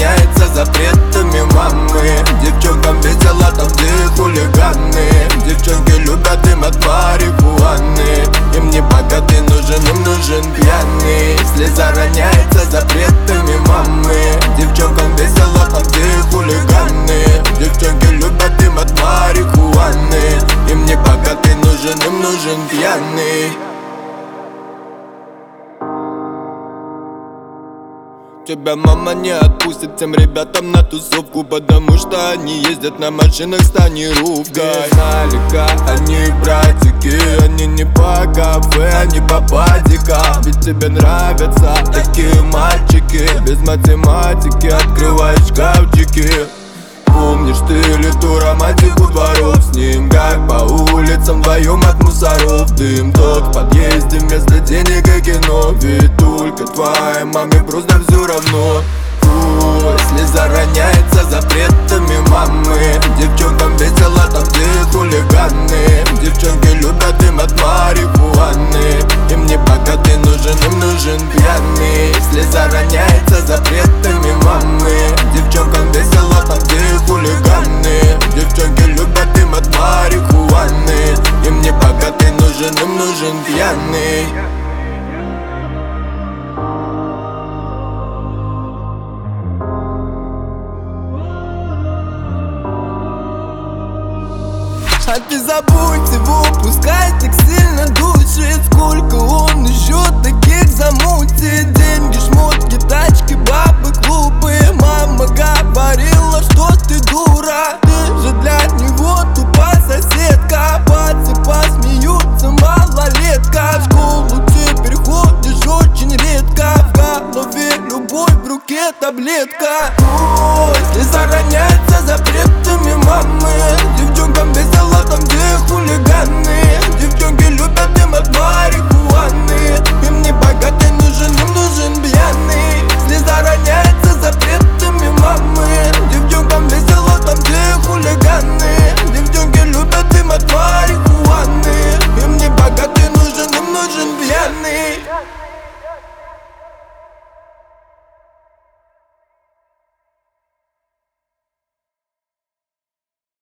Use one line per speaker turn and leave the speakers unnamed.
роняется запретами мамы. Девчонкам весело там, где хулиганы. Девчонки любят дым от марихуаны. Им не богатый нужен, им нужен пьяный. Слеза роняется запретами мамы. Девчонкам весело там, где хулиганы. Девчонки любят дым от марихуаны. Им не богатый нужен, им нужен пьяный. Тебя мама не отпустит тем ребятам на тусовку, потому что они ездят на машинах с тонировкой. Налегка, они братики, они не по кафе, они по падикам. Ведь тебе нравятся такие мальчики. Без математики открываешь шкафчики. Помнишь ты ли ту романтику дворов? С ним как по улицам вдвоем от мусоров. Дым тот в подъезде вместо денег и кино. Ведь только твоей маме просто все равно. Ой, слеза роняется запретами мамы. Девчонкам весело там, где хулиганы. Девчонки любят дым от марихуаны. Им не богатый нужен, им нужен пьяный. Слеза роняется запретами мамы. Девчонкам весело там, где хулиганы. Девчонки любят дым от марихуаны. Им не богатый нужен, им нужен пьяный.
А ты забудь его, пускай так сильно душит. Сколько он еще таких замутит. Деньги, шмотки, тачки, бабы, клубы. Мама говорила, что ты дура. Ты же для него тупа соседка. Пальцы посмеются, малолетка. В школу теперь ходишь очень редко. В голове любовь, в руке таблетка. Ой, слеза роняется запретами мамы. Девчонкам весело там, где хулиганы.